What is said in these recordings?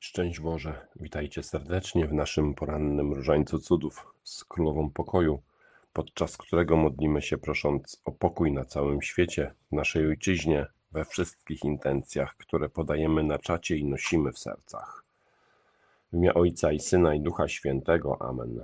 Szczęść Boże, witajcie serdecznie w naszym porannym Różańcu Cudów z Królową Pokoju, podczas którego modlimy się prosząc o pokój na całym świecie, w naszej ojczyźnie, we wszystkich intencjach, które podajemy na czacie i nosimy w sercach. W imię Ojca i Syna i Ducha Świętego. Amen.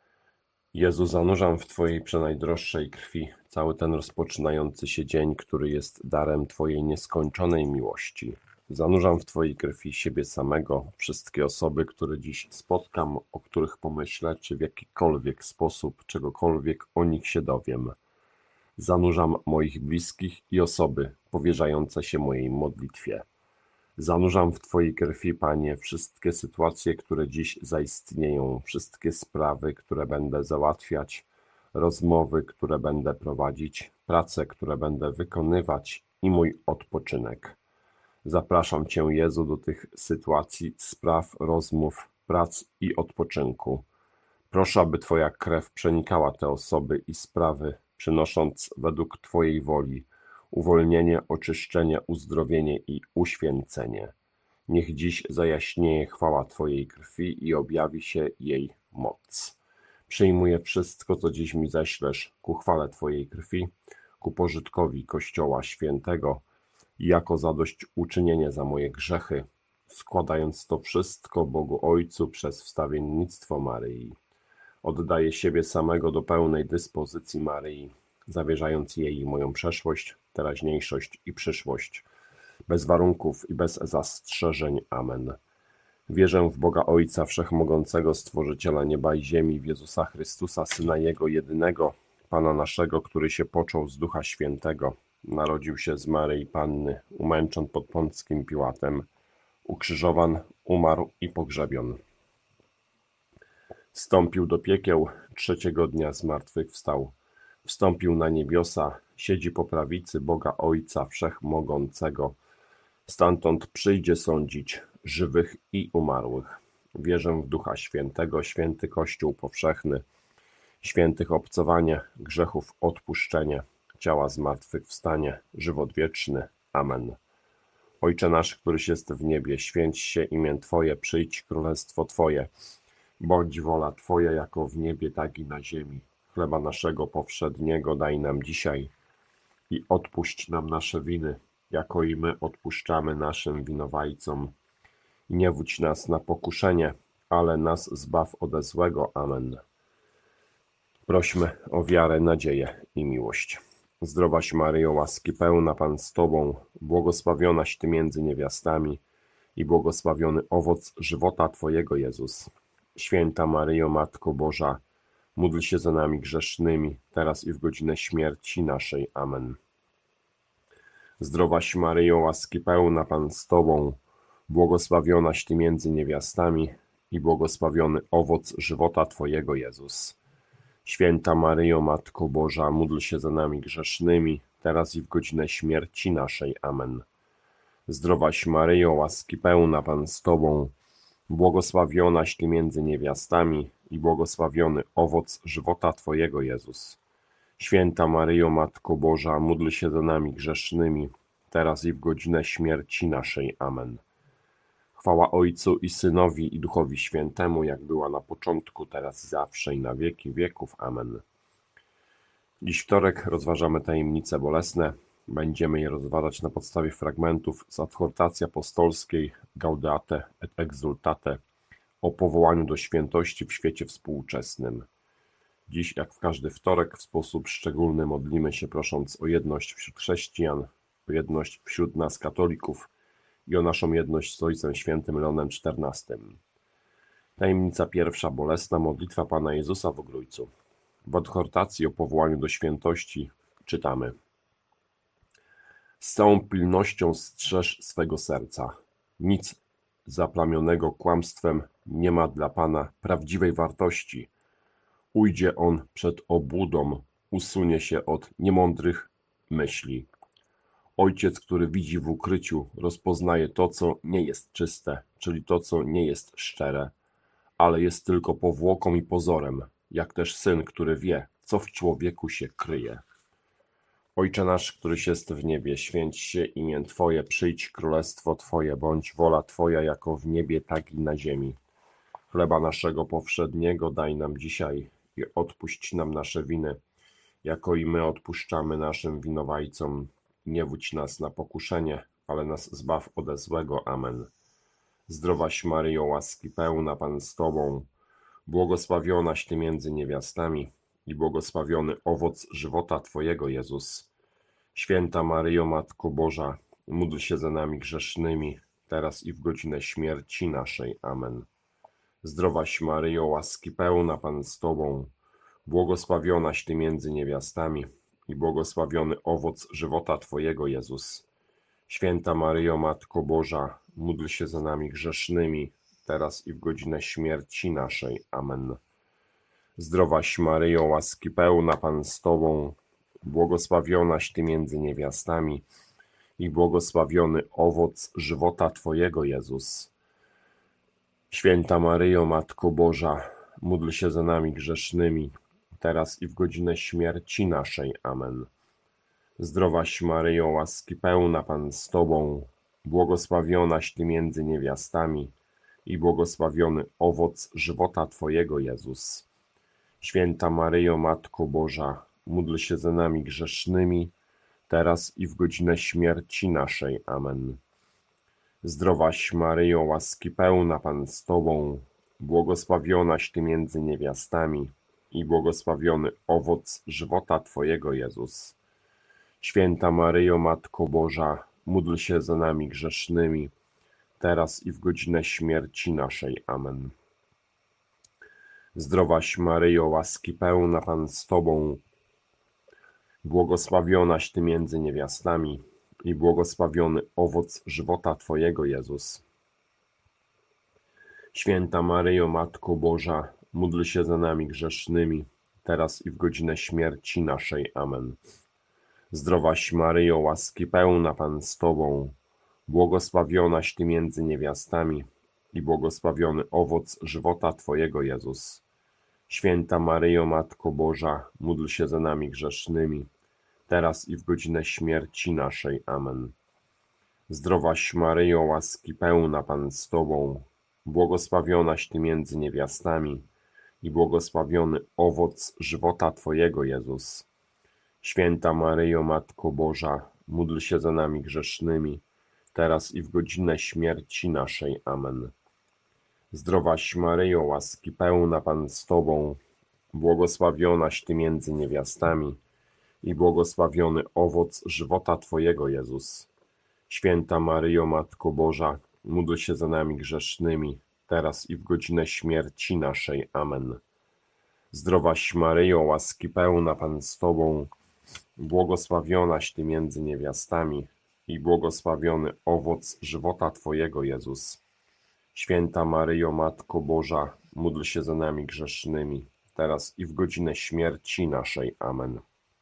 Jezu, zanurzam w Twojej przenajdroższej krwi cały ten rozpoczynający się dzień, który jest darem Twojej nieskończonej miłości. Zanurzam w Twojej krwi siebie samego, wszystkie osoby, które dziś spotkam, o których pomyślę, czy w jakikolwiek sposób, czegokolwiek o nich się dowiem. Zanurzam moich bliskich i osoby powierzające się mojej modlitwie. Zanurzam w Twojej krwi, Panie, wszystkie sytuacje, które dziś zaistnieją, wszystkie sprawy, które będę załatwiać, rozmowy, które będę prowadzić, prace, które będę wykonywać i mój odpoczynek. Zapraszam Cię, Jezu, do tych sytuacji, spraw, rozmów, prac i odpoczynku. Proszę, aby Twoja krew przenikała te osoby i sprawy, przynosząc według Twojej woli uwolnienie, oczyszczenie, uzdrowienie i uświęcenie. Niech dziś zajaśnieje chwała Twojej krwi i objawi się jej moc. Przyjmuję wszystko, co dziś mi ześlesz, ku chwale Twojej krwi, ku pożytkowi Kościoła Świętego i jako zadośćuczynienie za moje grzechy, składając to wszystko Bogu Ojcu przez wstawiennictwo Maryi. Oddaję siebie samego do pełnej dyspozycji Maryi, zawierzając jej moją przeszłość, teraźniejszość i przyszłość, bez warunków i bez zastrzeżeń. Amen. Wierzę w Boga Ojca Wszechmogącego, Stworzyciela nieba i ziemi, w Jezusa Chrystusa, Syna Jego jedynego, Pana naszego, który się począł z Ducha Świętego, narodził się z Maryi Panny, umęczon pod Pąckim Piłatem, ukrzyżowan, umarł i pogrzebion. Wstąpił do piekieł, trzeciego dnia zmartwychwstał. Wstąpił na niebiosa, siedzi po prawicy Boga Ojca Wszechmogącego. Stamtąd przyjdzie sądzić żywych i umarłych. Wierzę w Ducha Świętego, święty Kościół powszechny, świętych obcowanie, grzechów odpuszczenie, ciała zmartwychwstanie, żywot wieczny. Amen. Ojcze nasz, któryś jest w niebie, święć się imię Twoje, przyjdź królestwo Twoje. Bądź wola Twoja jako w niebie, tak i na ziemi. Chleba naszego powszedniego daj nam dzisiaj i odpuść nam nasze winy, jako i my odpuszczamy naszym winowajcom. I nie wódź nas na pokuszenie, ale nas zbaw ode złego. Amen. Prośmy o wiarę, nadzieję i miłość. Zdrowaś Maryjo, łaski pełna, Pan z Tobą, błogosławionaś Ty między niewiastami i błogosławiony owoc żywota Twojego, Jezus. Święta Maryjo, Matko Boża, módl się za nami grzesznymi, teraz i w godzinę śmierci naszej. Amen. Zdrowaś Maryjo, łaski pełna, Pan z Tobą, błogosławionaś Ty między niewiastami i błogosławiony owoc żywota Twojego, Jezus. Święta Maryjo, Matko Boża, módl się za nami grzesznymi, teraz i w godzinę śmierci naszej. Amen. Zdrowaś Maryjo, łaski pełna, Pan z Tobą, błogosławionaś Ty między niewiastami i błogosławiony owoc żywota Twojego, Jezus. Święta Maryjo, Matko Boża, módl się za nami grzesznymi, teraz i w godzinę śmierci naszej. Amen. Chwała Ojcu i Synowi i Duchowi Świętemu, jak była na początku, teraz, zawsze i na wieki wieków. Amen. Dziś wtorek rozważamy tajemnice bolesne. Będziemy je rozważać na podstawie fragmentów z adhortacji apostolskiej Gaudate et Exsultate o powołaniu do świętości w świecie współczesnym. Dziś, jak w każdy wtorek, w sposób szczególny modlimy się, prosząc o jedność wśród chrześcijan, o jedność wśród nas katolików i o naszą jedność z Ojcem Świętym Leonem XIV. Tajemnica pierwsza, bolesna, modlitwa Pana Jezusa w Ogrójcu. W adhortacji o powołaniu do świętości czytamy: z całą pilnością strzeż swego serca. Nic zaplamionego kłamstwem nie ma dla Pana prawdziwej wartości. Ujdzie on przed obłudą, usunie się od niemądrych myśli. Ojciec, który widzi w ukryciu, rozpoznaje to, co nie jest czyste, czyli to, co nie jest szczere, ale jest tylko powłoką i pozorem, jak też Syn, który wie, co w człowieku się kryje. Ojcze nasz, któryś jest w niebie, święć się imię Twoje, przyjdź królestwo Twoje, bądź wola Twoja jako w niebie, tak i na ziemi. Chleba naszego powszedniego daj nam dzisiaj i odpuść nam nasze winy, jako i my odpuszczamy naszym winowajcom. Nie wódź nas na pokuszenie, ale nas zbaw ode złego. Amen. Zdrowaś Maryjo, łaski pełna, Pan z Tobą, błogosławionaś Ty między niewiastami i błogosławiony owoc żywota Twojego, Jezus. Święta Maryjo, Matko Boża, módl się za nami grzesznymi, teraz i w godzinę śmierci naszej. Amen. Zdrowaś Maryjo, łaski pełna, Pan z Tobą, błogosławionaś Ty między niewiastami i błogosławiony owoc żywota Twojego, Jezus. Święta Maryjo, Matko Boża, módl się za nami grzesznymi, teraz i w godzinę śmierci naszej. Amen. Zdrowaś Maryjo, łaski pełna, Pan z Tobą, błogosławionaś Ty między niewiastami i błogosławiony owoc żywota Twojego, Jezus. Święta Maryjo, Matko Boża, módl się za nami grzesznymi, teraz i w godzinę śmierci naszej. Amen. Zdrowaś Maryjo, łaski pełna, Pan z Tobą, błogosławionaś Ty między niewiastami i błogosławiony owoc żywota Twojego, Jezus. Święta Maryjo, Matko Boża, módl się za nami grzesznymi, teraz i w godzinę śmierci naszej. Amen. Zdrowaś Maryjo, łaski pełna, Pan z Tobą, błogosławionaś Ty między niewiastami i błogosławiony owoc żywota Twojego, Jezus. Święta Maryjo, Matko Boża, módl się za nami grzesznymi, teraz i w godzinę śmierci naszej. Amen. Zdrowaś Maryjo, łaski pełna, Pan z Tobą, błogosławionaś Ty między niewiastami i błogosławiony owoc żywota Twojego, Jezus. Święta Maryjo, Matko Boża, módl się za nami grzesznymi, teraz i w godzinę śmierci naszej. Amen. Zdrowaś Maryjo, łaski pełna, Pan z Tobą, błogosławionaś Ty między niewiastami i błogosławiony owoc żywota Twojego, Jezus. Święta Maryjo, Matko Boża, módl się za nami grzesznymi, teraz i w godzinę śmierci naszej. Amen. Zdrowaś Maryjo, łaski pełna, Pan z Tobą, błogosławionaś Ty między niewiastami i błogosławiony owoc żywota Twojego, Jezus. Święta Maryjo, Matko Boża, módl się za nami grzesznymi, teraz i w godzinę śmierci naszej. Amen. Zdrowaś Maryjo, łaski pełna, Pan z Tobą, błogosławionaś Ty między niewiastami i błogosławiony owoc żywota Twojego, Jezus. Święta Maryjo, Matko Boża, módl się za nami grzesznymi, teraz i w godzinę śmierci naszej. Amen. Zdrowaś Maryjo, łaski pełna, Pan z Tobą, błogosławionaś Ty między niewiastami i błogosławiony owoc żywota Twojego, Jezus. Święta Maryjo, Matko Boża, módl się za nami grzesznymi, teraz i w godzinę śmierci naszej. Amen.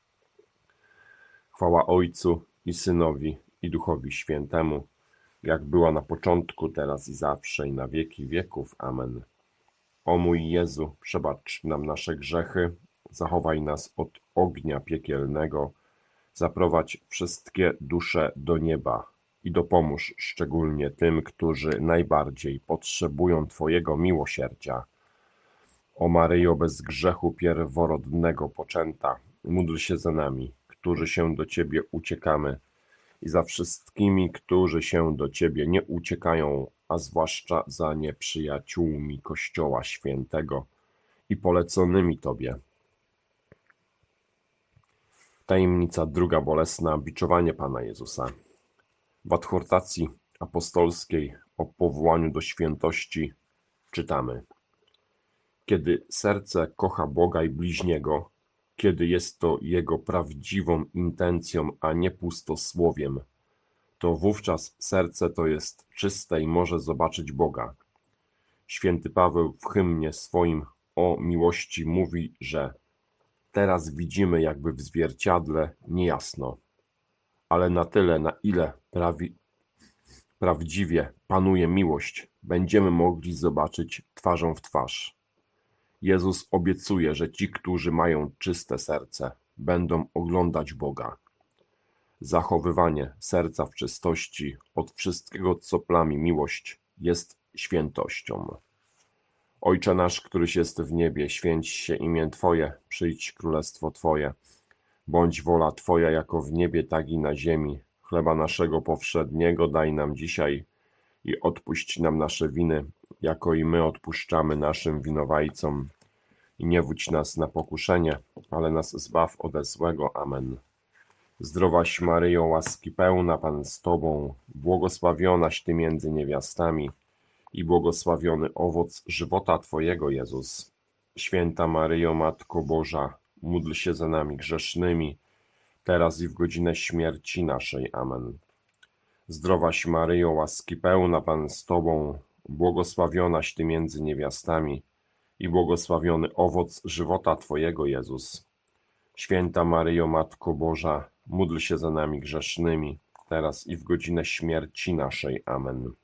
Chwała Ojcu i Synowi i Duchowi Świętemu, jak była na początku, teraz i zawsze, i na wieki wieków. Amen. O mój Jezu, przebacz nam nasze grzechy, zachowaj nas od ognia piekielnego, zaprowadź wszystkie dusze do nieba i dopomóż szczególnie tym, którzy najbardziej potrzebują Twojego miłosierdzia. O Maryjo, bez grzechu pierworodnego poczęta, módl się za nami, którzy się do Ciebie uciekamy, i za wszystkimi, którzy się do Ciebie nie uciekają, a zwłaszcza za nieprzyjaciółmi Kościoła Świętego i poleconymi Tobie. Tajemnica druga bolesna, biczowanie Pana Jezusa. W adhortacji apostolskiej o powołaniu do świętości czytamy: kiedy serce kocha Boga i bliźniego, kiedy jest to jego prawdziwą intencją, a nie pustosłowiem, to wówczas serce to jest czyste i może zobaczyć Boga. Święty Paweł w hymnie swoim o miłości mówi, że teraz widzimy jakby w zwierciadle niejasno, ale na tyle, na ile prawdziwie panuje miłość, będziemy mogli zobaczyć twarzą w twarz. Jezus obiecuje, że ci, którzy mają czyste serce, będą oglądać Boga. Zachowywanie serca w czystości od wszystkiego, co plami miłość, jest świętością. Ojcze nasz, któryś jest w niebie, święć się imię Twoje, przyjdź królestwo Twoje. Bądź wola Twoja jako w niebie, tak i na ziemi. Chleba naszego powszedniego daj nam dzisiaj i odpuść nam nasze winy, jako i my odpuszczamy naszym winowajcom. I nie wódź nas na pokuszenie, ale nas zbaw ode złego. Amen. Zdrowaś Maryjo, łaski pełna, Pan z Tobą, błogosławionaś Ty między niewiastami i błogosławiony owoc żywota Twojego, Jezus. Święta Maryjo, Matko Boża, módl się za nami grzesznymi, teraz i w godzinę śmierci naszej. Amen. Zdrowaś Maryjo, łaski pełna, Pan z Tobą, błogosławionaś Ty między niewiastami i błogosławiony owoc żywota Twojego, Jezus. Święta Maryjo, Matko Boża, módl się za nami grzesznymi, teraz i w godzinę śmierci naszej. Amen.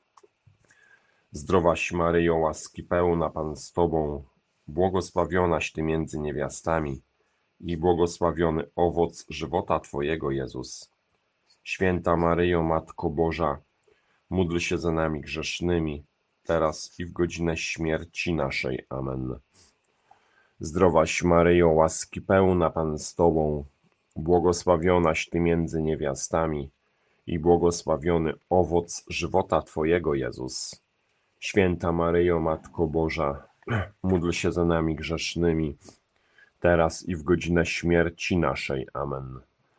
Zdrowaś Maryjo, łaski pełna, Pan z Tobą, błogosławionaś Ty między niewiastami i błogosławiony owoc żywota Twojego, Jezus. Święta Maryjo, Matko Boża, módl się za nami grzesznymi, teraz i w godzinę śmierci naszej. Amen. Zdrowaś Maryjo, łaski pełna, Pan z Tobą, błogosławionaś Ty między niewiastami i błogosławiony owoc żywota Twojego, Jezus. Święta Maryjo, Matko Boża, módl się za nami grzesznymi, teraz i w godzinę śmierci naszej. Amen.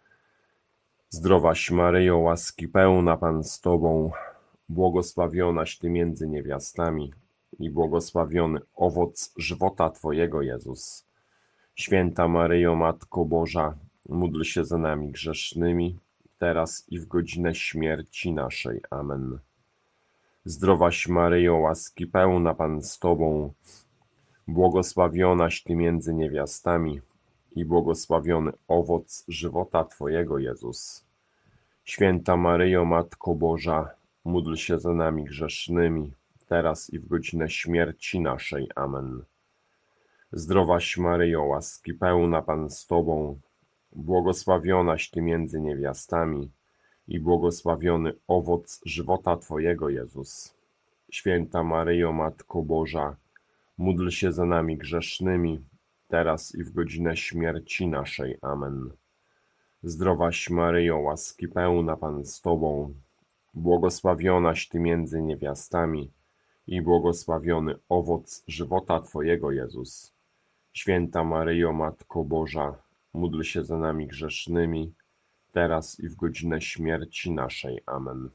Zdrowaś Maryjo, łaski pełna, Pan z Tobą, błogosławionaś Ty między niewiastami i błogosławiony owoc żywota Twojego, Jezus. Święta Maryjo, Matko Boża, módl się za nami grzesznymi, teraz i w godzinę śmierci naszej. Amen. Zdrowaś Maryjo, łaski pełna, Pan z Tobą, błogosławionaś Ty między niewiastami i błogosławiony owoc żywota Twojego, Jezus. Święta Maryjo, Matko Boża, módl się za nami grzesznymi, teraz i w godzinę śmierci naszej. Amen. Zdrowaś Maryjo, łaski pełna, Pan z Tobą, błogosławionaś Ty między niewiastami i błogosławiony owoc żywota Twojego, Jezus. Święta Maryjo, Matko Boża, módl się za nami grzesznymi, teraz i w godzinę śmierci naszej. Amen. Zdrowaś Maryjo, łaski pełna, Pan z Tobą, błogosławionaś Ty między niewiastami i błogosławiony owoc żywota Twojego, Jezus. Święta Maryjo, Matko Boża, módl się za nami grzesznymi, teraz i w godzinę śmierci naszej. Amen.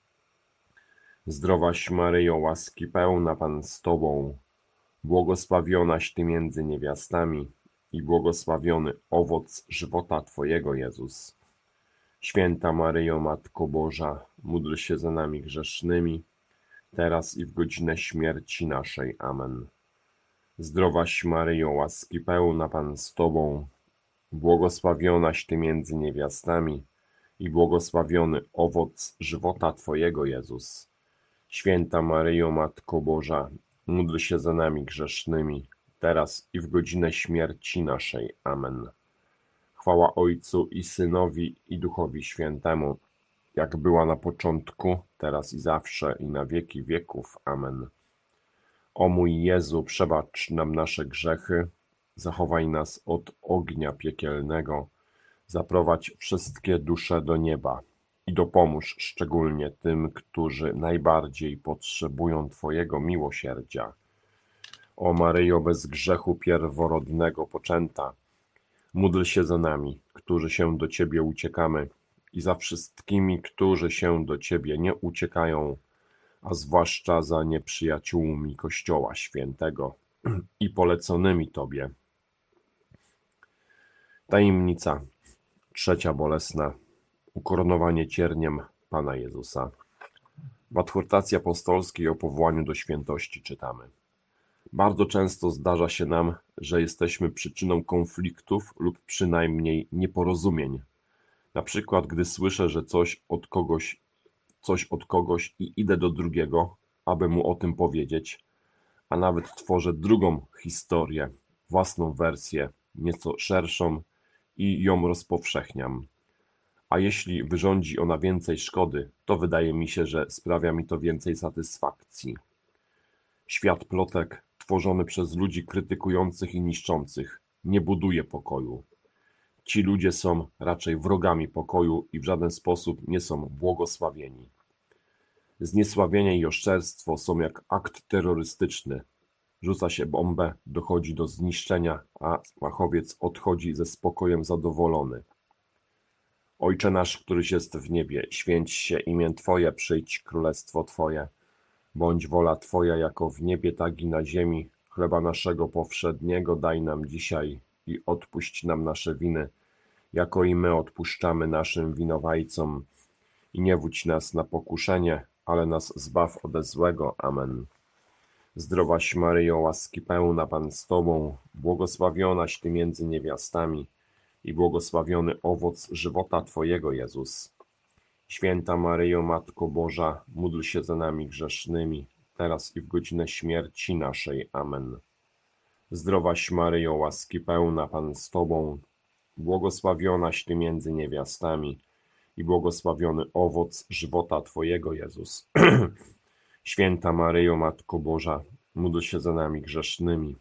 Zdrowaś Maryjo, łaski pełna, Pan z Tobą, błogosławionaś Ty między niewiastami i błogosławiony owoc żywota Twojego, Jezus. Święta Maryjo, Matko Boża, módl się za nami grzesznymi, teraz i w godzinę śmierci naszej. Amen. Zdrowaś Maryjo, łaski pełna, Pan z Tobą, błogosławionaś Ty między niewiastami i błogosławiony owoc żywota Twojego, Jezus. Święta Maryjo, Matko Boża, módl się za nami grzesznymi, teraz i w godzinę śmierci naszej. Amen. Chwała Ojcu i Synowi i Duchowi Świętemu, jak była na początku, teraz i zawsze, i na wieki wieków. Amen. O mój Jezu, przebacz nam nasze grzechy, zachowaj nas od ognia piekielnego, zaprowadź wszystkie dusze do nieba i dopomóż szczególnie tym, którzy najbardziej potrzebują Twojego miłosierdzia. O Maryjo, bez grzechu pierworodnego poczęta, módl się za nami, którzy się do Ciebie uciekamy, i za wszystkimi, którzy się do Ciebie nie uciekają, a zwłaszcza za nieprzyjaciółmi Kościoła Świętego i poleconymi Tobie. Tajemnica trzecia bolesna. Ukoronowanie cierniem Pana Jezusa. W adhortacji apostolskiej o powołaniu do świętości czytamy: bardzo często zdarza się nam, że jesteśmy przyczyną konfliktów lub przynajmniej nieporozumień. Na przykład, gdy słyszę, że coś od kogoś i idę do drugiego, aby mu o tym powiedzieć, a nawet tworzę drugą historię, własną wersję, nieco szerszą i ją rozpowszechniam. A jeśli wyrządzi ona więcej szkody, to wydaje mi się, że sprawia mi to więcej satysfakcji. Świat plotek, tworzony przez ludzi krytykujących i niszczących, nie buduje pokoju. Ci ludzie są raczej wrogami pokoju i w żaden sposób nie są błogosławieni. Zniesławienie i oszczerstwo są jak akt terrorystyczny. Rzuca się bombę, dochodzi do zniszczenia, a smachowiec odchodzi ze spokojem zadowolony. Ojcze nasz, któryś jest w niebie, święć się imię Twoje, przyjdź królestwo Twoje. Bądź wola Twoja jako w niebie, tak i na ziemi. Chleba naszego powszedniego daj nam dzisiaj i odpuść nam nasze winy, jako i my odpuszczamy naszym winowajcom. I nie wódź nas na pokuszenie, ale nas zbaw ode złego. Amen. Zdrowaś Maryjo, łaski pełna, Pan z Tobą, błogosławionaś Ty między niewiastami i błogosławiony owoc żywota Twojego, Jezus. Święta Maryjo, Matko Boża, módl się za nami grzesznymi, teraz i w godzinę śmierci naszej. Amen. Zdrowaś Maryjo, łaski pełna, Pan z Tobą, błogosławionaś Ty między niewiastami i błogosławiony owoc żywota Twojego, Jezus. Święta Maryjo, Matko Boża, módl się za nami grzesznymi,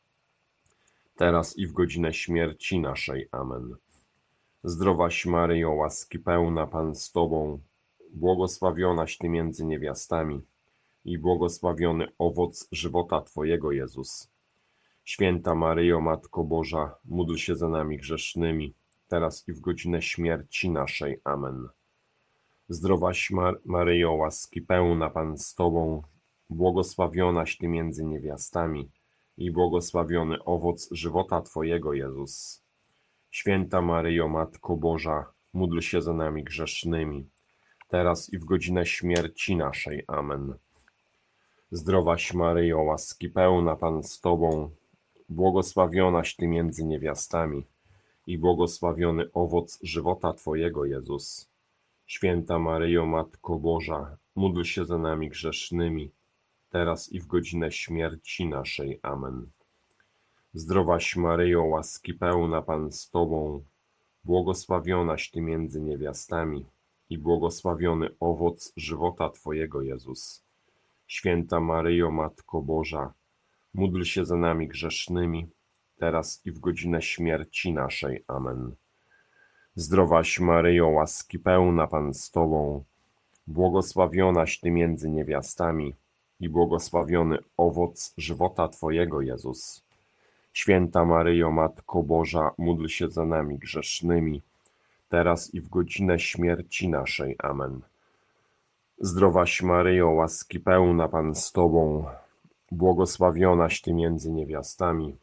teraz i w godzinę śmierci naszej. Amen. Zdrowaś Maryjo, łaski pełna, Pan z Tobą, błogosławionaś Ty między niewiastami i błogosławiony owoc żywota Twojego, Jezus. Święta Maryjo, Matko Boża, módl się za nami grzesznymi, teraz i w godzinę śmierci naszej. Amen. Zdrowaś Maryjo, łaski pełna, Pan z Tobą, błogosławionaś Ty między niewiastami i błogosławiony owoc żywota Twojego, Jezus. Święta Maryjo, Matko Boża, módl się za nami grzesznymi, teraz i w godzinę śmierci naszej. Amen. Zdrowaś Maryjo, łaski pełna, Pan z Tobą, błogosławionaś Ty między niewiastami i błogosławiony owoc żywota Twojego, Jezus. Święta Maryjo, Matko Boża, módl się za nami grzesznymi, teraz i w godzinę śmierci naszej. Amen. Zdrowaś Maryjo, łaski pełna, Pan z Tobą, błogosławionaś Ty między niewiastami i błogosławiony owoc żywota Twojego, Jezus. Święta Maryjo, Matko Boża, módl się za nami grzesznymi, teraz i w godzinę śmierci naszej. Amen. Zdrowaś Maryjo, łaski pełna, Pan z Tobą, błogosławionaś Ty między niewiastami i błogosławiony owoc żywota Twojego, Jezus. Święta Maryjo, Matko Boża, módl się za nami grzesznymi, teraz i w godzinę śmierci naszej. Amen. Zdrowaś Maryjo, łaski pełna, Pan z Tobą, błogosławionaś Ty między niewiastami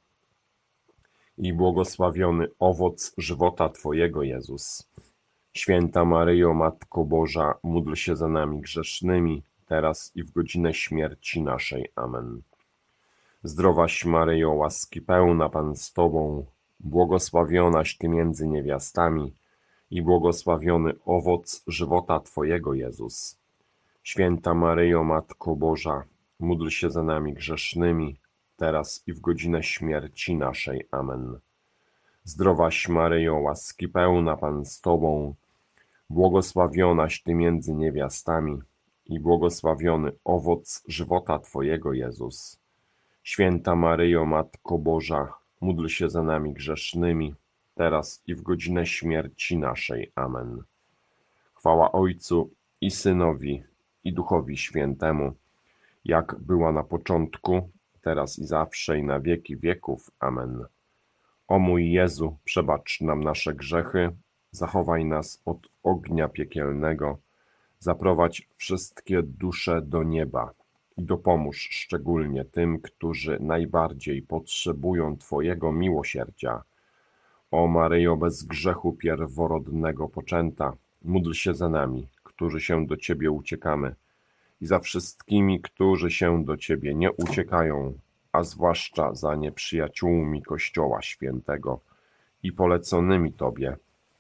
i błogosławiony owoc żywota Twojego, Jezus. Święta Maryjo, Matko Boża, módl się za nami grzesznymi, teraz i w godzinę śmierci naszej. Amen. Zdrowaś Maryjo, łaski pełna, Pan z Tobą, błogosławionaś Ty między niewiastami i błogosławiony owoc żywota Twojego, Jezus. Święta Maryjo, Matko Boża, módl się za nami grzesznymi, teraz i w godzinę śmierci naszej. Amen. Zdrowaś Maryjo, łaski pełna, Pan z Tobą, błogosławionaś Ty między niewiastami i błogosławiony owoc żywota Twojego, Jezus. Święta Maryjo, Matko Boża, módl się za nami grzesznymi, teraz i w godzinę śmierci naszej. Amen. Chwała Ojcu i Synowi, i Duchowi Świętemu, jak była na początku, teraz i zawsze, i na wieki wieków. Amen. O mój Jezu, przebacz nam nasze grzechy, zachowaj nas od ognia piekielnego, zaprowadź wszystkie dusze do nieba i dopomóż szczególnie tym, którzy najbardziej potrzebują Twojego miłosierdzia. O Maryjo, bez grzechu pierworodnego poczęta, módl się za nami, którzy się do Ciebie uciekamy, i za wszystkimi, którzy się do Ciebie nie uciekają, a zwłaszcza za nieprzyjaciółmi Kościoła Świętego i poleconymi Tobie.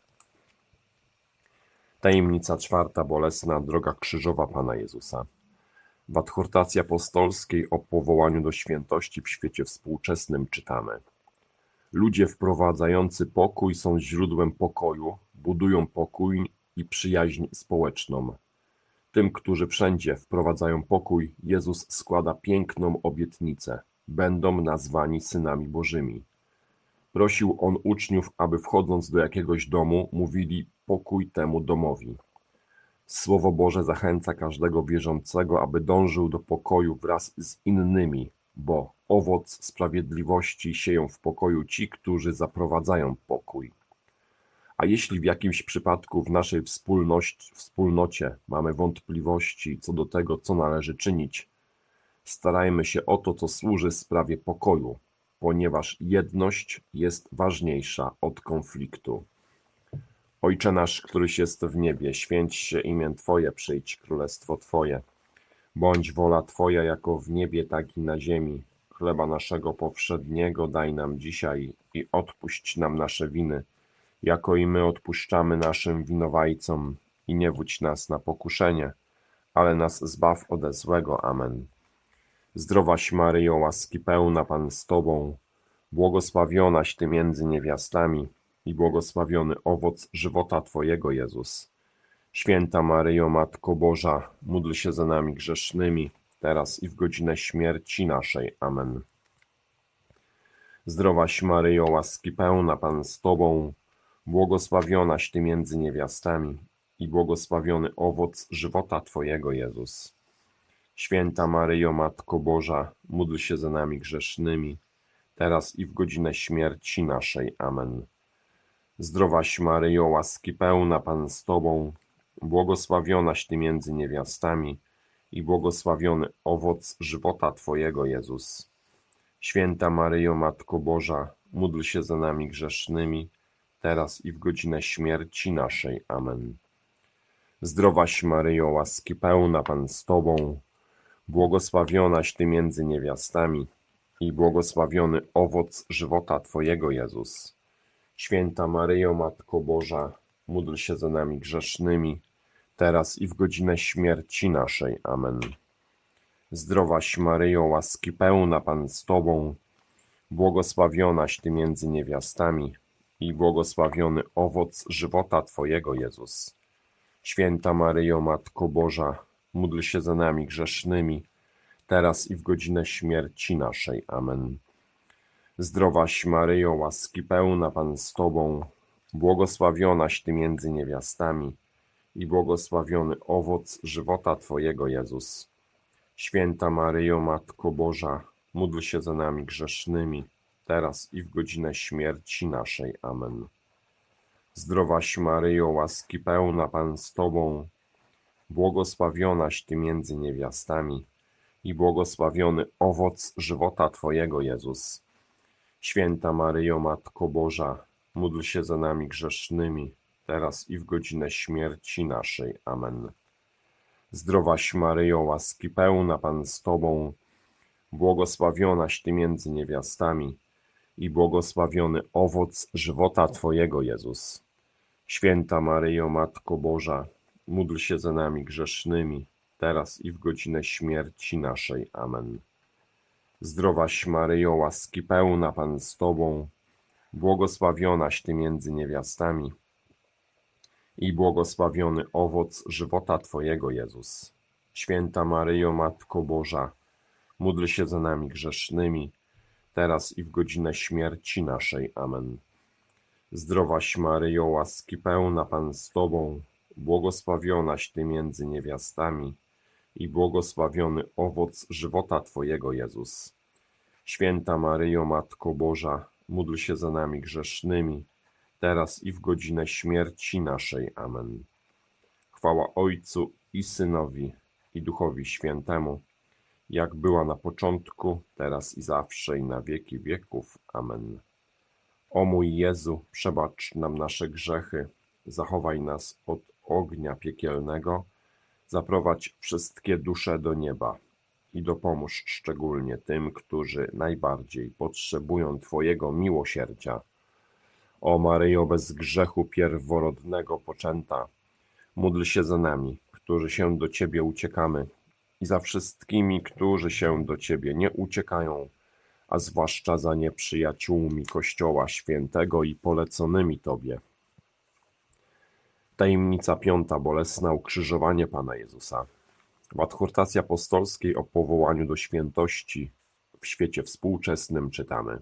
Tajemnica czwarta, bolesna droga krzyżowa Pana Jezusa. W adhortacji apostolskiej o powołaniu do świętości w świecie współczesnym czytamy: ludzie wprowadzający pokój są źródłem pokoju, budują pokój i przyjaźń społeczną. Tym, którzy wszędzie wprowadzają pokój, Jezus składa piękną obietnicę. Będą nazwani synami Bożymi. Prosił on uczniów, aby wchodząc do jakiegoś domu, mówili pokój temu domowi. Słowo Boże zachęca każdego wierzącego, aby dążył do pokoju wraz z innymi, bo owoc sprawiedliwości sieją w pokoju ci, którzy zaprowadzają pokój. A jeśli w jakimś przypadku w naszej wspólnocie mamy wątpliwości co do tego, co należy czynić, starajmy się o to, co służy sprawie pokoju, ponieważ jedność jest ważniejsza od konfliktu. Ojcze nasz, któryś jest w niebie, święć się imię Twoje, przyjdź królestwo Twoje. Bądź wola Twoja jako w niebie, tak i na ziemi. Chleba naszego powszedniego daj nam dzisiaj i odpuść nam nasze winy, jako i my odpuszczamy naszym winowajcom. I nie wódź nas na pokuszenie, ale nas zbaw ode złego. Amen. Zdrowaś Maryjo, łaski pełna, Pan z Tobą, błogosławionaś Ty między niewiastami i błogosławiony owoc żywota Twojego, Jezus. Święta Maryjo, Matko Boża, módl się za nami grzesznymi, teraz i w godzinę śmierci naszej. Amen. Zdrowaś Maryjo, łaski pełna, Pan z Tobą, błogosławionaś Ty między niewiastami i błogosławiony owoc żywota Twojego, Jezus. Święta Maryjo, Matko Boża, módl się za nami grzesznymi, teraz i w godzinę śmierci naszej. Amen. Zdrowaś Maryjo, łaski pełna, Pan z Tobą, błogosławionaś Ty między niewiastami i błogosławiony owoc żywota Twojego, Jezus. Święta Maryjo, Matko Boża, módl się za nami grzesznymi, teraz i w godzinę śmierci naszej. Amen. Zdrowaś Maryjo, łaski pełna, Pan z Tobą, błogosławionaś Ty między niewiastami i błogosławiony owoc żywota Twojego, Jezus. Święta Maryjo, Matko Boża, módl się za nami grzesznymi, teraz i w godzinę śmierci naszej. Amen. Zdrowaś Maryjo, łaski pełna, Pan z Tobą, błogosławionaś Ty między niewiastami i błogosławiony owoc żywota Twojego, Jezus. Święta Maryjo, Matko Boża, módl się za nami grzesznymi, teraz i w godzinę śmierci naszej. Amen. Zdrowaś Maryjo, łaski pełna, Pan z Tobą, błogosławionaś Ty między niewiastami i błogosławiony owoc żywota Twojego, Jezus. Święta Maryjo, Matko Boża, módl się za nami grzesznymi, teraz i w godzinę śmierci naszej. Amen. Zdrowaś Maryjo, łaski pełna, Pan z Tobą, błogosławionaś Ty między niewiastami i błogosławiony owoc żywota Twojego, Jezus. Święta Maryjo, Matko Boża, módl się za nami grzesznymi, teraz i w godzinę śmierci naszej. Amen. Zdrowaś Maryjo, łaski pełna, Pan z Tobą, błogosławionaś Ty między niewiastami i błogosławiony owoc żywota Twojego, Jezus. Święta Maryjo, Matko Boża, módl się za nami grzesznymi, teraz i w godzinę śmierci naszej. Amen. Zdrowaś Maryjo, łaski pełna, Pan z Tobą, błogosławionaś Ty między niewiastami i błogosławiony owoc żywota Twojego, Jezus. Święta Maryjo, Matko Boża, módl się za nami grzesznymi, teraz i w godzinę śmierci naszej. Amen. Zdrowaś Maryjo, łaski pełna, Pan z Tobą, błogosławionaś Ty między niewiastami i błogosławiony owoc żywota Twojego, Jezus. Święta Maryjo, Matko Boża, módl się za nami grzesznymi, teraz i w godzinę śmierci naszej. Amen. Chwała Ojcu i Synowi, i Duchowi Świętemu, jak była na początku, teraz i zawsze, i na wieki wieków. Amen. O mój Jezu, przebacz nam nasze grzechy, zachowaj nas od ognia piekielnego, zaprowadź wszystkie dusze do nieba i dopomóż szczególnie tym, którzy najbardziej potrzebują Twojego miłosierdzia. O Maryjo, bez grzechu pierworodnego poczęta, módl się za nami, którzy się do Ciebie uciekamy, i za wszystkimi, którzy się do Ciebie nie uciekają, a zwłaszcza za nieprzyjaciółmi Kościoła Świętego i poleconymi Tobie. Tajemnica piąta, bolesna ukrzyżowanie Pana Jezusa. W adhortacji apostolskiej o powołaniu do świętości w świecie współczesnym czytamy: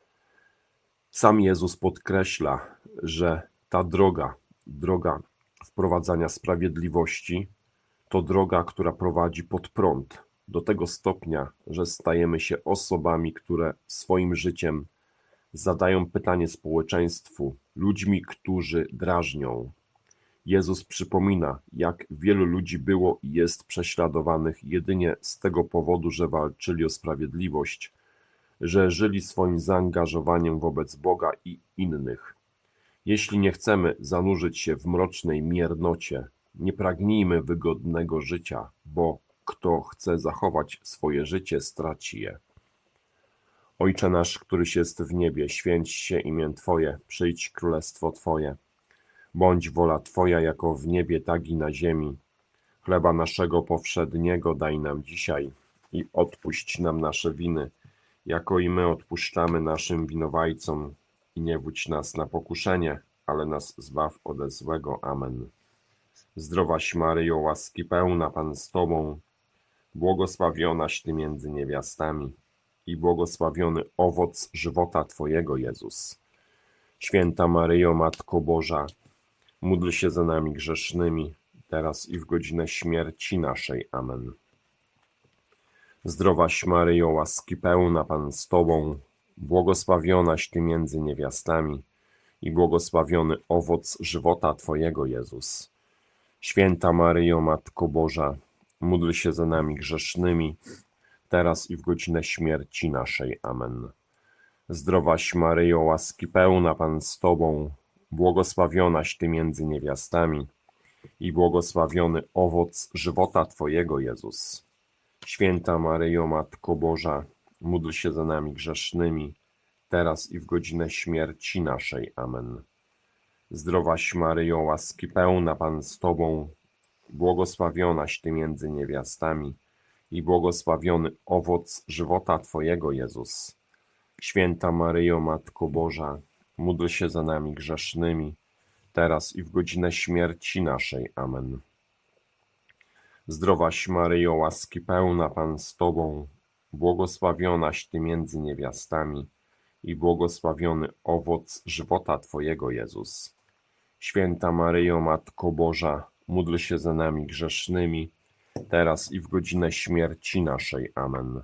Sam Jezus podkreśla, że ta droga wprowadzania sprawiedliwości, to droga, która prowadzi pod prąd, do tego stopnia, że stajemy się osobami, które swoim życiem zadają pytanie społeczeństwu, ludźmi, którzy drażnią. Jezus przypomina, jak wielu ludzi było i jest prześladowanych jedynie z tego powodu, że walczyli o sprawiedliwość, że żyli swoim zaangażowaniem wobec Boga i innych. Jeśli nie chcemy zanurzyć się w mrocznej miernocie, nie pragnijmy wygodnego życia, bo kto chce zachować swoje życie, straci je. Ojcze nasz, któryś jest w niebie, święć się imię Twoje, przyjdź królestwo Twoje. Bądź wola Twoja jako w niebie, tak i na ziemi. Chleba naszego powszedniego daj nam dzisiaj i odpuść nam nasze winy, jako i my odpuszczamy naszym winowajcom. I nie wódź nas na pokuszenie, ale nas zbaw ode złego. Amen. Zdrowaś Maryjo, łaski pełna, Pan z Tobą, błogosławionaś Ty między niewiastami i błogosławiony owoc żywota Twojego, Jezus. Święta Maryjo, Matko Boża, módl się za nami grzesznymi, teraz i w godzinę śmierci naszej. Amen. Zdrowaś Maryjo, łaski pełna, Pan z Tobą, błogosławionaś Ty między niewiastami i błogosławiony owoc żywota Twojego, Jezus. Święta Maryjo, Matko Boża, módl się za nami grzesznymi, teraz i w godzinę śmierci naszej. Amen. Zdrowaś Maryjo, łaski pełna, Pan z Tobą, błogosławionaś Ty między niewiastami i błogosławiony owoc żywota Twojego, Jezus. Święta Maryjo, Matko Boża, módl się za nami grzesznymi, teraz i w godzinę śmierci naszej. Amen. Zdrowaś Maryjo, łaski pełna, Pan z Tobą, błogosławionaś Ty między niewiastami i błogosławiony owoc żywota Twojego, Jezus. Święta Maryjo, Matko Boża, módl się za nami grzesznymi, teraz i w godzinę śmierci naszej. Amen. Zdrowaś Maryjo, łaski pełna, Pan z Tobą, błogosławionaś Ty między niewiastami i błogosławiony owoc żywota Twojego, Jezus. Święta Maryjo, Matko Boża, módl się za nami grzesznymi, teraz i w godzinę śmierci naszej. Amen.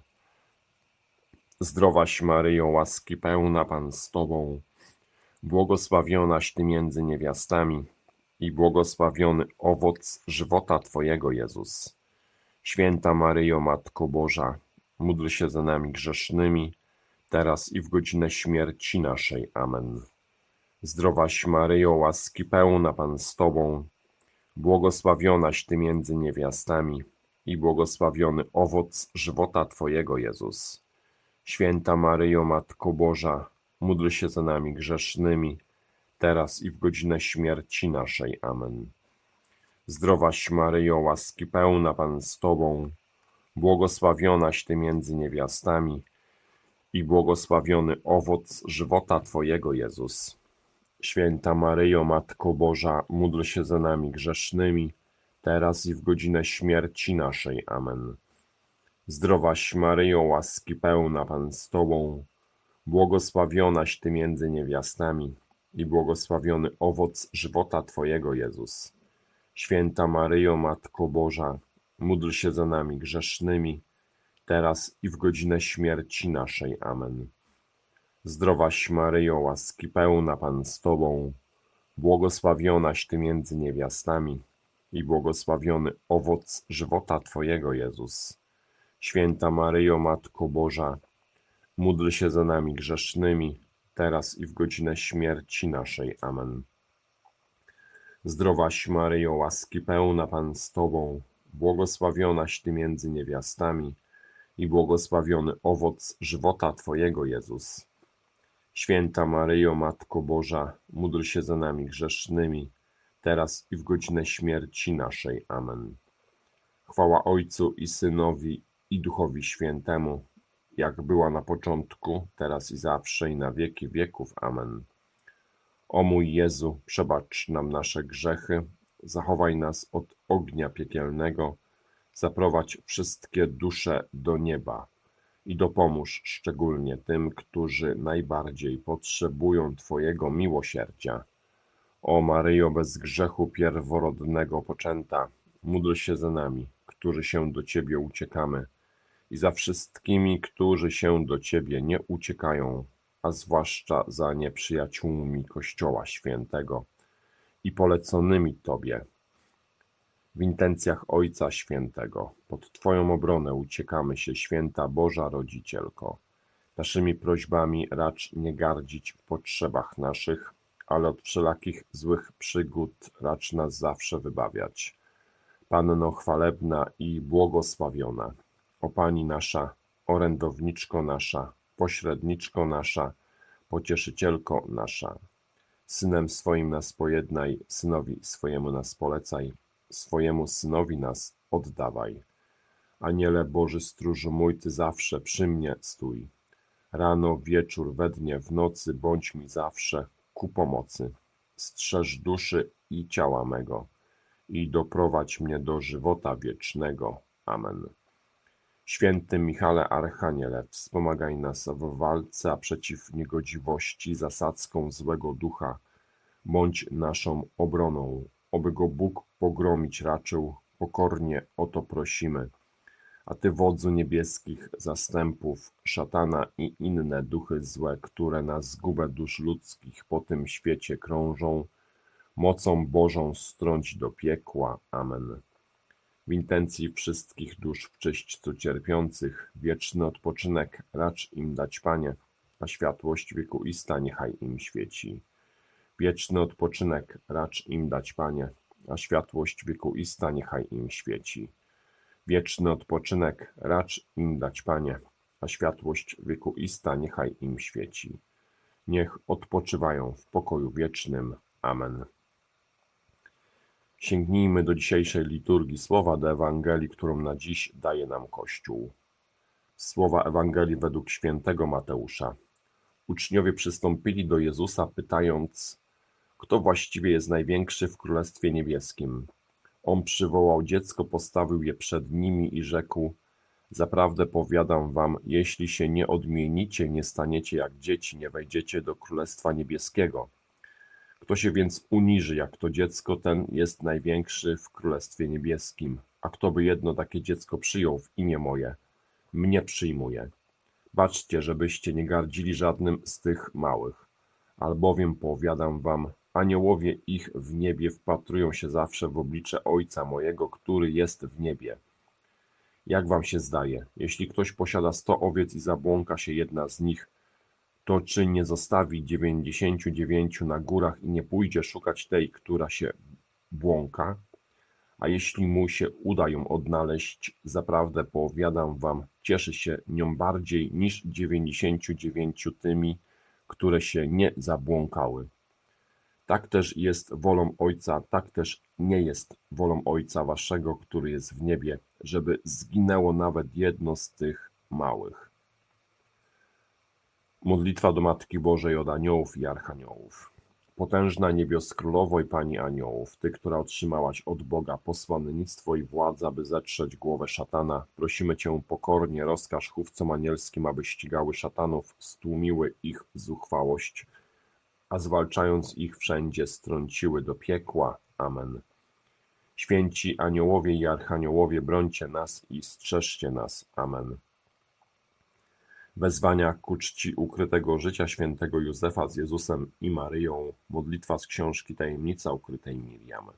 Zdrowaś Maryjo, łaski pełna, Pan z Tobą, błogosławionaś Ty między niewiastami i błogosławiony owoc żywota Twojego, Jezus. Święta Maryjo, Matko Boża, módl się za nami grzesznymi, teraz i w godzinę śmierci naszej. Amen. Zdrowaś Maryjo, łaski pełna, Pan z Tobą, błogosławionaś Ty między niewiastami i błogosławiony owoc żywota Twojego, Jezus. Święta Maryjo, Matko Boża, módl się za nami grzesznymi, teraz i w godzinę śmierci naszej. Amen. Zdrowaś Maryjo, łaski pełna, Pan z Tobą, błogosławionaś Ty między niewiastami i błogosławiony owoc żywota Twojego, Jezus. Święta Maryjo, Matko Boża, módl się za nami grzesznymi, teraz i w godzinę śmierci naszej. Amen. Zdrowaś Maryjo, łaski pełna, Pan z Tobą, błogosławionaś Ty między niewiastami i błogosławiony owoc żywota Twojego, Jezus. Święta Maryjo, Matko Boża, módl się za nami grzesznymi, teraz i w godzinę śmierci naszej. Amen. Zdrowaś Maryjo, łaski pełna, Pan z Tobą, błogosławionaś Ty między niewiastami i błogosławiony owoc żywota Twojego, Jezus. Święta Maryjo, Matko Boża, módl się za nami grzesznymi, teraz i w godzinę śmierci naszej. Amen. Zdrowaś Maryjo, łaski pełna, Pan z Tobą, błogosławionaś Ty między niewiastami i błogosławiony owoc żywota Twojego, Jezus. Święta Maryjo, Matko Boża, módl się za nami grzesznymi, teraz i w godzinę śmierci naszej. Amen. Chwała Ojcu i Synowi i Duchowi Świętemu, jak była na początku, teraz i zawsze, i na wieki wieków. Amen. O mój Jezu, przebacz nam nasze grzechy, zachowaj nas od ognia piekielnego, zaprowadź wszystkie dusze do nieba i dopomóż szczególnie tym, którzy najbardziej potrzebują Twojego miłosierdzia. O Maryjo, bez grzechu pierworodnego poczęta, módl się za nami, którzy się do Ciebie uciekamy, i za wszystkimi, którzy się do Ciebie nie uciekają, a zwłaszcza za nieprzyjaciółmi Kościoła Świętego i poleconymi Tobie. W intencjach Ojca Świętego, pod Twoją obronę uciekamy się, Święta Boża Rodzicielko. Naszymi prośbami racz nie gardzić w potrzebach naszych, ale od wszelakich złych przygód racz nas zawsze wybawiać. Panno chwalebna i błogosławiona, o Pani nasza, orędowniczko nasza, pośredniczko nasza, pocieszycielko nasza. Synem swoim nas pojednaj, synowi swojemu nas polecaj, swojemu synowi nas oddawaj. Aniele Boży stróżu mój, Ty zawsze przy mnie stój. Rano, wieczór, we dnie, w nocy bądź mi zawsze ku pomocy. Strzeż duszy i ciała mego i doprowadź mnie do żywota wiecznego. Amen. Święty Michale Archaniele, wspomagaj nas w walce, a przeciw niegodziwości zasadzką złego ducha bądź naszą obroną, oby go Bóg pogromić raczył, pokornie o to prosimy. A Ty, wodzu niebieskich zastępów, szatana i inne duchy złe, które na zgubę dusz ludzkich po tym świecie krążą, mocą Bożą strąć do piekła. Amen. W intencji wszystkich dusz w czyśćcu cierpiących, wieczny odpoczynek racz im dać, Panie, a światłość wiekuista niechaj im świeci. Wieczny odpoczynek racz im dać, Panie, a światłość wiekuista niechaj im świeci. Wieczny odpoczynek racz im dać, Panie, a światłość wiekuista niechaj im świeci. Niech odpoczywają w pokoju wiecznym. Amen. Sięgnijmy do dzisiejszej liturgii słowa, do Ewangelii, którą na dziś daje nam Kościół. Słowa Ewangelii według świętego Mateusza. Uczniowie przystąpili do Jezusa, pytając, kto właściwie jest największy w Królestwie Niebieskim. On przywołał dziecko, postawił je przed nimi i rzekł, zaprawdę powiadam wam, jeśli się nie odmienicie, nie staniecie jak dzieci, nie wejdziecie do Królestwa Niebieskiego. Kto się więc uniży jak to dziecko, ten jest największy w Królestwie Niebieskim. A kto by jedno takie dziecko przyjął w imię moje, mnie przyjmuje. Baczcie, żebyście nie gardzili żadnym z tych małych, albowiem powiadam wam, aniołowie ich w niebie wpatrują się zawsze w oblicze Ojca mojego, który jest w niebie. Jak wam się zdaje, jeśli ktoś posiada 100 owiec i zabłąka się jedna z nich, to czy nie zostawi 99 na górach i nie pójdzie szukać tej, która się błąka? A jeśli mu się uda ją odnaleźć, zaprawdę powiadam wam, cieszy się nią bardziej niż 99 tymi, które się nie zabłąkały. Tak też jest wolą Ojca, tak też nie jest wolą Ojca waszego, który jest w niebie, żeby zginęło nawet jedno z tych małych. Modlitwa do Matki Bożej od aniołów i archaniołów. Potężna niebios królowo i Pani aniołów, Ty, która otrzymałaś od Boga posłannictwo i władzę, aby zetrzeć głowę szatana, prosimy Cię pokornie, rozkaż chówcom anielskim, aby ścigały szatanów, stłumiły ich zuchwałość, a zwalczając ich wszędzie strąciły do piekła. Amen. Święci aniołowie i archaniołowie, brońcie nas i strzeżcie nas. Amen. Wezwania ku czci ukrytego życia świętego Józefa z Jezusem i Maryją. Modlitwa z książki Tajemnica ukrytej Miriam.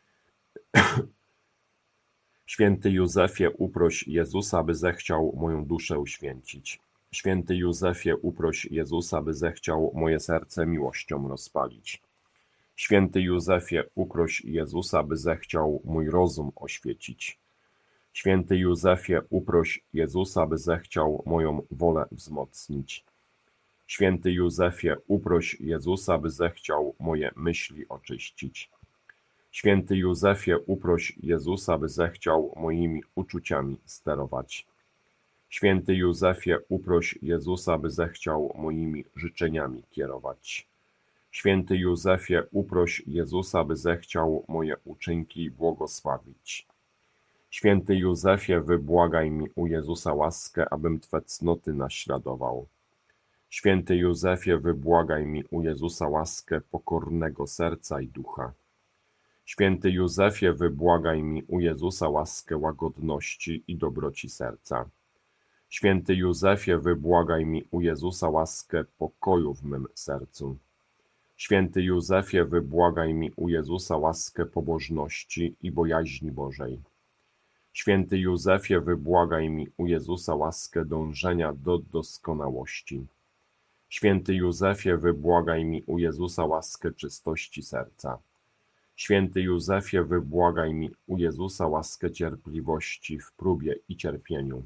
Święty Józefie, uproś Jezusa, by zechciał moją duszę uświęcić. Święty Józefie, uproś Jezusa, by zechciał moje serce miłością rozpalić. Święty Józefie, uproś Jezusa, by zechciał mój rozum oświecić. Święty Józefie, uproś Jezusa, by zechciał moją wolę wzmocnić. Święty Józefie, uproś Jezusa, by zechciał moje myśli oczyścić. Święty Józefie, uproś Jezusa, by zechciał moimi uczuciami sterować. Święty Józefie, uproś Jezusa, by zechciał moimi życzeniami kierować. Święty Józefie, uproś Jezusa, by zechciał moje uczynki błogosławić. Święty Józefie, wybłagaj mi u Jezusa łaskę, abym Twe cnoty naśladował. Święty Józefie, wybłagaj mi u Jezusa łaskę pokornego serca i ducha. Święty Józefie, wybłagaj mi u Jezusa łaskę łagodności i dobroci serca. Święty Józefie, wybłagaj mi u Jezusa łaskę pokoju w mym sercu. Święty Józefie, wybłagaj mi u Jezusa łaskę pobożności i bojaźni Bożej. Święty Józefie, wybłagaj mi u Jezusa łaskę dążenia do doskonałości. Święty Józefie, wybłagaj mi u Jezusa łaskę czystości serca. Święty Józefie, wybłagaj mi u Jezusa łaskę cierpliwości w próbie i cierpieniu.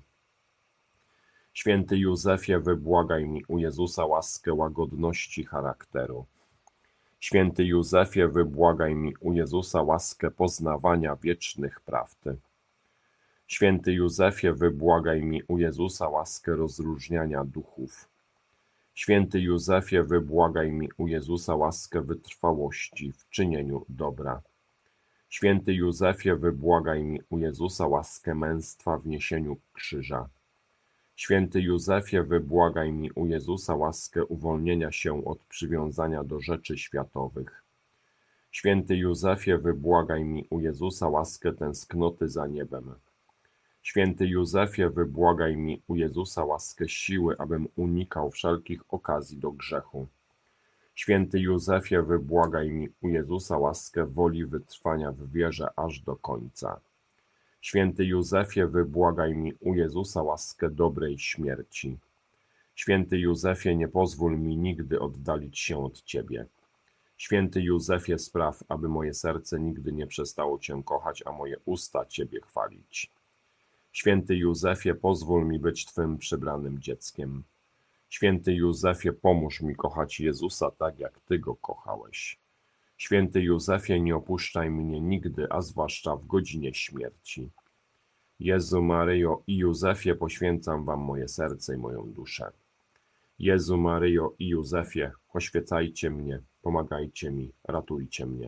Święty Józefie, wybłagaj mi u Jezusa łaskę łagodności charakteru. Święty Józefie, wybłagaj mi u Jezusa łaskę poznawania wiecznych prawd. Święty Józefie, wybłagaj mi u Jezusa łaskę rozróżniania duchów. Święty Józefie, wybłagaj mi u Jezusa łaskę wytrwałości w czynieniu dobra. Święty Józefie, wybłagaj mi u Jezusa łaskę męstwa w niesieniu krzyża. Święty Józefie, wybłagaj mi u Jezusa łaskę uwolnienia się od przywiązania do rzeczy światowych. Święty Józefie, wybłagaj mi u Jezusa łaskę tęsknoty za niebem. Święty Józefie, wybłagaj mi u Jezusa łaskę siły, abym unikał wszelkich okazji do grzechu. Święty Józefie, wybłagaj mi u Jezusa łaskę woli wytrwania w wierze aż do końca. Święty Józefie, wybłagaj mi u Jezusa łaskę dobrej śmierci. Święty Józefie, nie pozwól mi nigdy oddalić się od Ciebie. Święty Józefie, spraw, aby moje serce nigdy nie przestało Cię kochać, a moje usta Ciebie chwalić. Święty Józefie, pozwól mi być Twym przybranym dzieckiem. Święty Józefie, pomóż mi kochać Jezusa tak, jak Ty Go kochałeś. Święty Józefie, nie opuszczaj mnie nigdy, a zwłaszcza w godzinie śmierci. Jezu, Maryjo i Józefie, poświęcam Wam moje serce i moją duszę. Jezu, Maryjo i Józefie, oświecajcie mnie, pomagajcie mi, ratujcie mnie.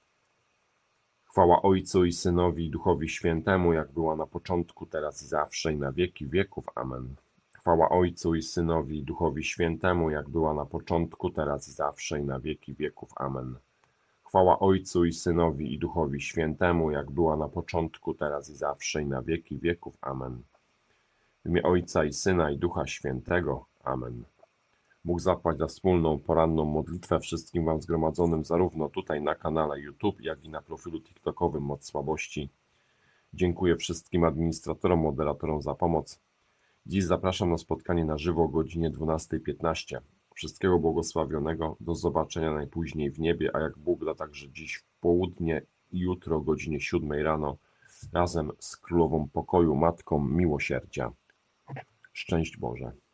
Chwała Ojcu i Synowi i Duchowi Świętemu, jak była na początku, teraz i zawsze, i na wieki wieków. Amen. Chwała Ojcu i Synowi i Duchowi Świętemu, jak była na początku, teraz i zawsze, i na wieki wieków. Amen. Chwała Ojcu i Synowi i Duchowi Świętemu, jak była na początku, teraz i zawsze, i na wieki wieków. Amen. W imię Ojca i Syna i Ducha Świętego. Amen. Bóg zapłać za wspólną poranną modlitwę wszystkim Wam zgromadzonym zarówno tutaj na kanale YouTube, jak i na profilu TikTokowym Moc Słabości. Dziękuję wszystkim administratorom, moderatorom za pomoc. Dziś zapraszam na spotkanie na żywo o godzinie 12:15. Wszystkiego błogosławionego, do zobaczenia najpóźniej w niebie, a jak Bóg da, także dziś w południe i jutro o godzinie 7 rano razem z Królową Pokoju, Matką Miłosierdzia. Szczęść Boże.